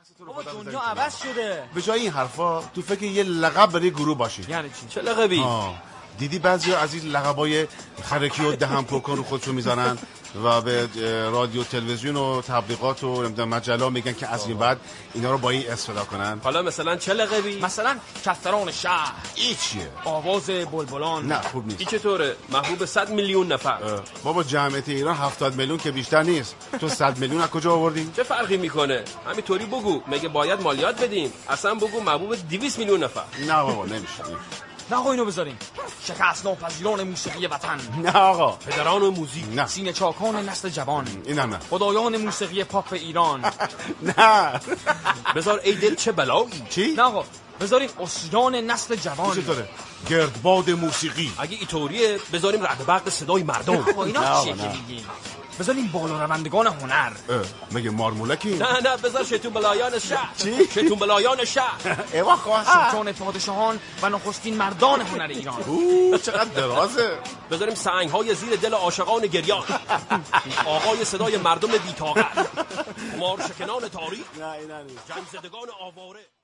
بابا دنیا عوض شده. به جای این حرفا تو فکر یه لقب برای گروه باشی. یعنی چی؟ چه لقبی؟ دیدی بعضیا از این لقبای خرکی و دهن پرکن رو خودشون میذارن و به رادیو تلویزیون و تبلیغات و مجله میگن که از این بعد اینا رو با این استفاده کنن. حالا مثلا چه لقبی؟ مثلا کفتران شهر. این چیه؟ آواز بلبلان. نه خوب نیست. این چطوره؟ محبوب 100 میلیون نفر. بابا جمعیت ایران 70 میلیون که بیشتر نیست. تو 100 میلیون از کجا آوردی؟ چه فرقی میکنه؟ همینطوری بگو. مگه باید مالیات بدیم؟ اصلا بگو محبوب 200 میلیون نفر. نه بابا نمیشه. نه آقا اینو بذاریم. شکست ناپذیران موسیقی وطن. نه آقا. پدران موزیک. نه. سینه چاکان نسل جوان. اینم نه. خدایان موسیقی پاپ ایران. نه. بذار ای دل چه بلایی. چی؟ نه آقا بذاریم اسیان نسل جوان. چطوره؟ گردباد موسیقی. اگه اینطوریه بذاریم رعد برق صدای مردم. آقا اینا چیه که میگین؟ بذاریم بالا روندگان هنر. مگه مارمولکی؟ نه بذار شیطون بلایان شهر. چی؟ شیطون بلایان شهر. ایوا خواه. سلطان پادشاهان و نخستین مردان هنر ایران. چقدر درازه. بذاریم سنگ‌های زیر دل عاشقان گریان. آقای صدای مردم بی‌طاقت. مارشکنان تاریخ. نه اینا نیست. جنگ‌زدگان آواره.